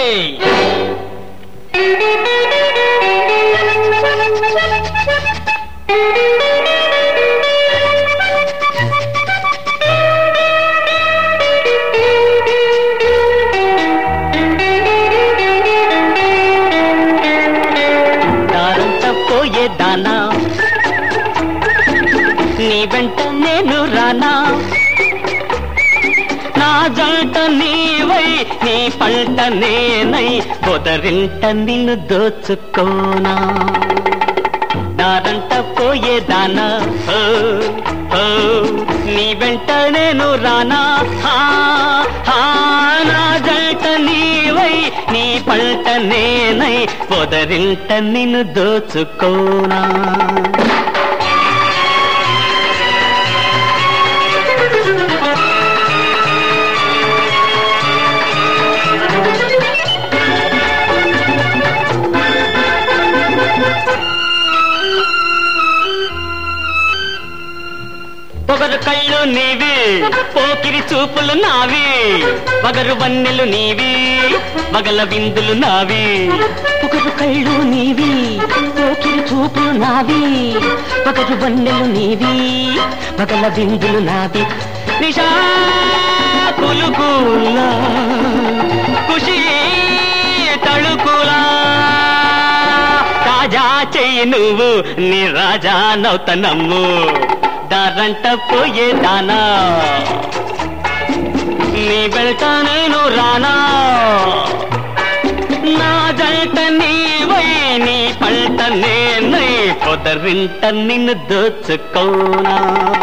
దానా నీ వెంట నేను రానా నా జంట నీవై నీ పంట నేనై పొదరింట నిన్ను దోచుకోనా దారంట పోయేదానా నీ వెంట నేను రానా నా జంట నీవై నీ పంట నేనై పొదరింట నిన్ను దోచుకోనా పొగరు కళ్ళు నీవి పోకిరి చూపులు నావి పగరు వన్నెలు నీవి పగల విందులు నావి పొగరు కళ్ళు నీవి పోకిరి చూపులు నావి పగరు వన్నెలు నీవి పగల విందులు నావి నిషా పులుకులా ఖుషి తళుకులా తాజా చెయ్యి నువ్వు నీ రాజా నౌతనమ్ము దారంట పోయేదానా నీ వెంట నేను రానా నా జంట నీవై నీ పంట నేనై పొదరింట నిన్ను దోచుకోనా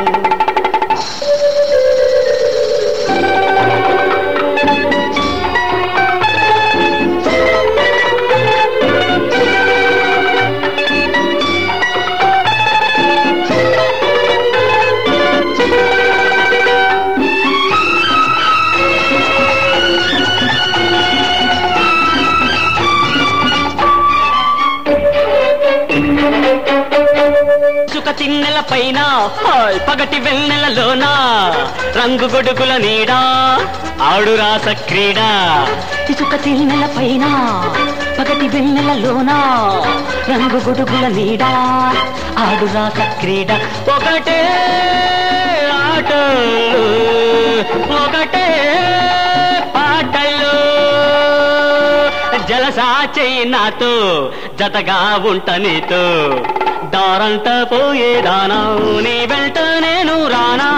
చిన్నెల పైన పగటి వెన్నెలలోన రంగు గొడుగుల నీడా ఆడు రాస క్రీడ ఇసుక చిన్నెల పైన పగటి వెన్నెలలోన రంగు గొడుగుల నీడా ఆడు రాస క్రీడ ఒకటే ఆటలు ఒకటే పాటలు జలసా చెయ్యి నాతో జతగా ఉంట నీతో దారంట పోయేదానా నీ వెంట నేను రానా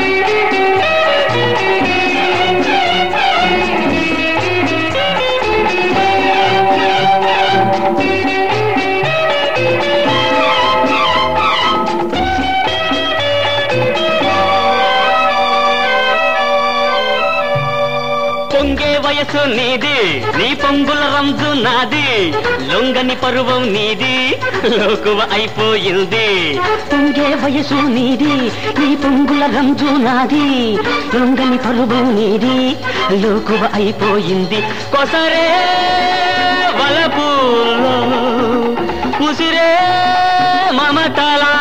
పొంగే వయసు నీది నీ పొంగుల రంజు నాది లొంగని పరువం నీది లోకువ అయిపోయింది పొంగే వయసు నీది నీ పొంగుల రంజు నాది లొంగని పరువం నీది లోకువ అయిపోయింది కొసరే వలపులో ఉసిరే మమతలా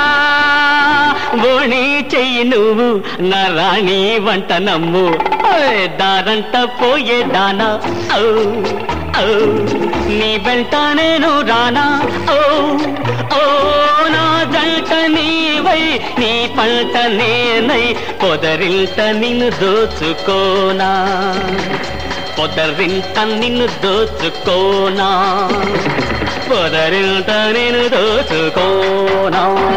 బోణి చెయ్యి నువ్వు నా రాణి వంట నమ్ము దారంట పోయేదానా నీ వెంట నేను రానా నా జంట నీవై నీ పంట నేనై పొదరింట నిన్ను దోచుకోనా పొదరింట నిన్ను దోచుకోనా పొదరింట నిన్ను దోచుకోనా